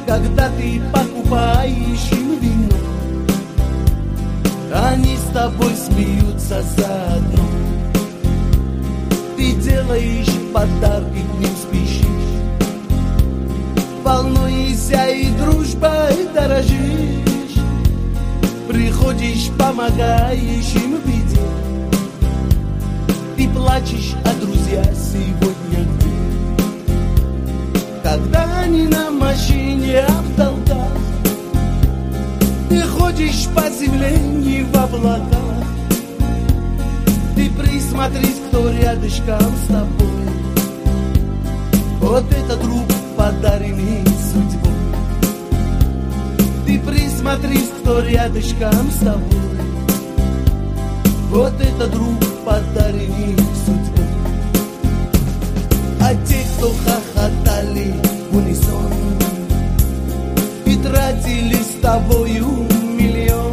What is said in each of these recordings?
Когда ты покупаешь им вино, они с тобой смеются заодно. Ты делаешь подарки, к ним спешишь, волнуешься и дружбой дорожишь. Приходишь, помогаешь им в беде. Ты плачешь, а друзья сегодня где? Когда они на машине в долгах, ты ходишь по земле не в облаках. Ты присмотрись, кто рядышком с тобой. Вот это друг, подаренный судьбой. Ты присмотрись, кто рядышком с тобой. Вот это друг, подаренный судьбой. А те, кто хохотали в унисон и тратили с тобою миллион,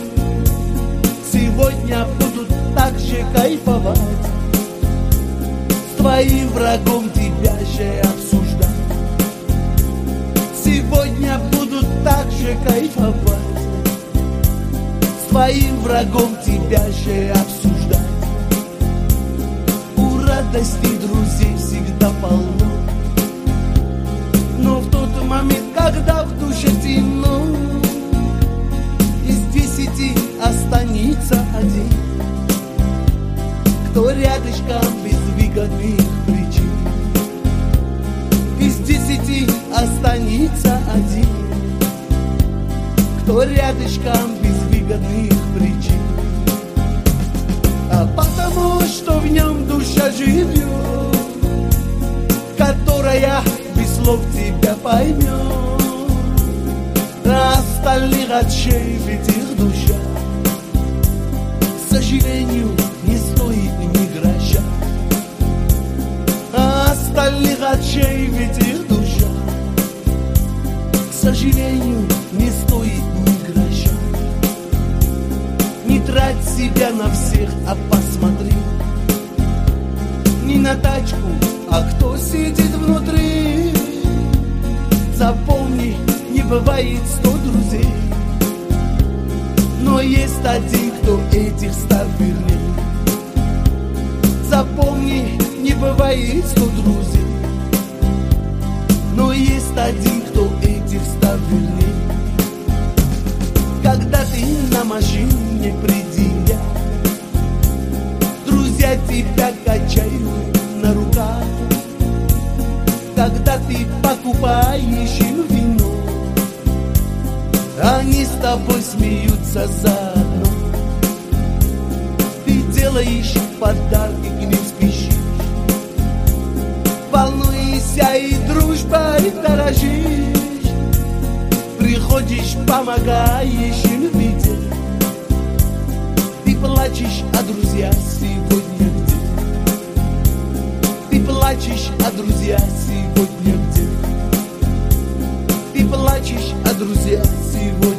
сегодня будут так же кайфовать, с твоим врагом тебя же обсуждать. Сегодня будут так же кайфовать, с твоим врагом тебя же обсуждать. У радости друзей всегда полно, но в тот момент, когда в душе темно, из 10 останется один, кто рядышком без выгодных причин. Из 10 останется один, кто рядышком без выгодных причин. А потому что в нем душа живет, которая без слов тебя поймет. А остальных отшивит их душа, к сожалению, не стоит ни гроша. А остальных отшивит их душа, к сожалению, не стоит ни гроша. Не трать себя на всех, а посмотри не на тачку, а кто сидит внутри. Запомни, не бывает 100 друзей, но есть один, кто этих 100 вернее. Запомни, не бывает 100 друзей, но есть один, кто этих 100 вернее. Когда ты на машине при деньгах, друзья тебя качают на руках. Когда ты покупаешь им вино, они с тобой смеются заодно. Ты делаешь подарки, к ним спешишь, волнуешься и дружбой дорожишь. Приходишь, помогаешь им в беде. Ты плачешь, а друзья сегодня где? Ты плачешь, а друзья сегодня где? Ты плачешь, а друзья сегодня